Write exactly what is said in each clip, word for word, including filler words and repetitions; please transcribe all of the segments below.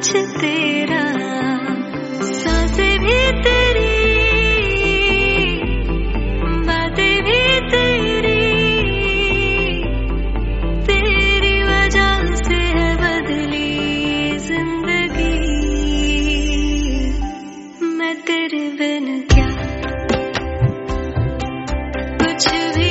कुछ तेरा, सांसें भी तेरी, बातें भी तेरी, तेरी वजह से है बदली जिंदगी। मैं तेरे बिन क्या कुछ भी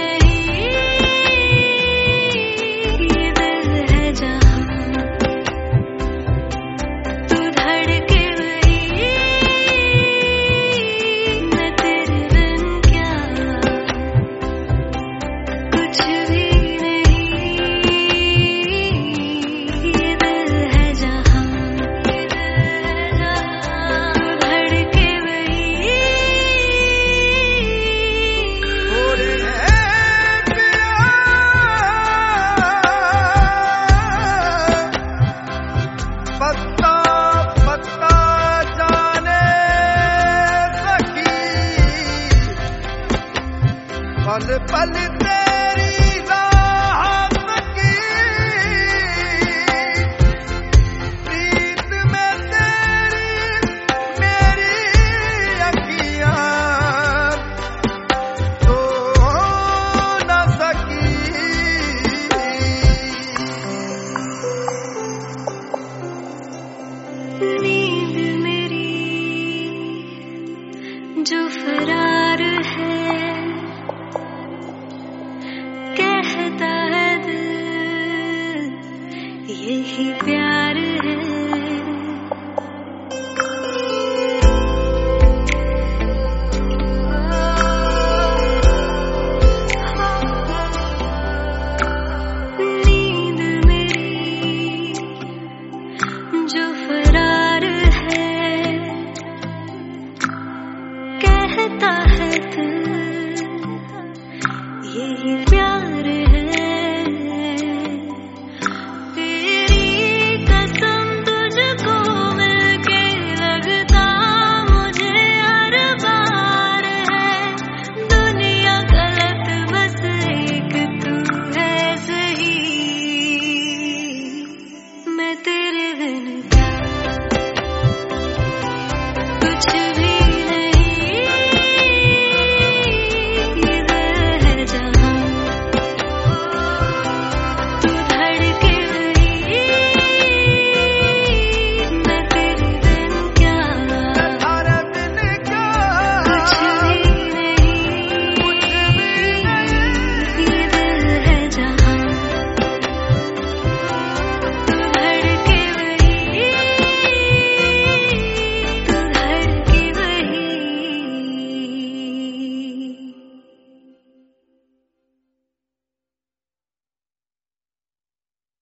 पल पल तेरी राह की प्रीत में तेरी मेरी अखियां तो न सकी। नींद मेरी जो फरार है, कहता है दिल यही प्यार